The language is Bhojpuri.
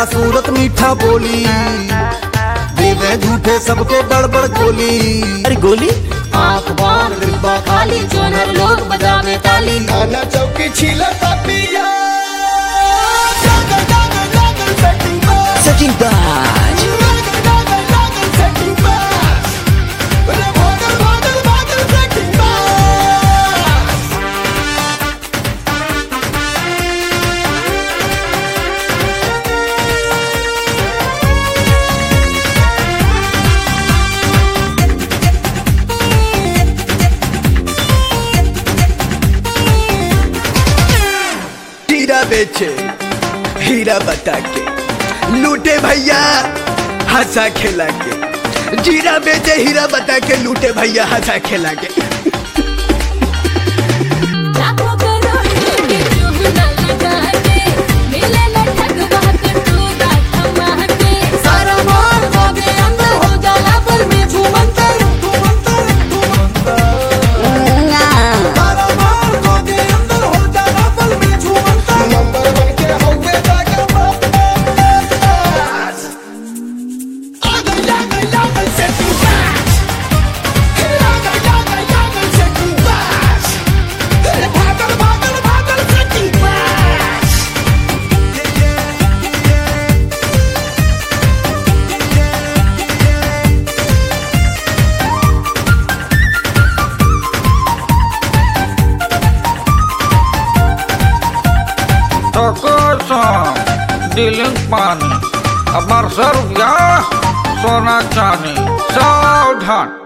चेहरा सूरत मीठा बोली, देवे झूठे सबके बड़बड़ गोली। अरे गोली आँख बांध डिब्बा खाली, जोनर लोग बजावे ताली। खाना चौकी छीलता पिया, सचिन बाज हीरा बेचे हीरा बता के, लूटे भैया हंसा खेला के। जीरा बेचे हीरा बता के, लूटे भैया हंसा खेला के। लाखों करोड़ के क्यों न लगा के, मिले न ठग बहुत टूटा थमा के। सारा माल बाबे अंदर हो जाला पर में झूमंतर, सारा माल बाबे अंदर हो जाला पर में झूमंतर। नंबर वन के होवे जाके बस, आगल से तू बस, आगल से तू बस, भागल से तू बस। डीलिंग पानी, अब 1200 रुपया सोना चांदी सावधान।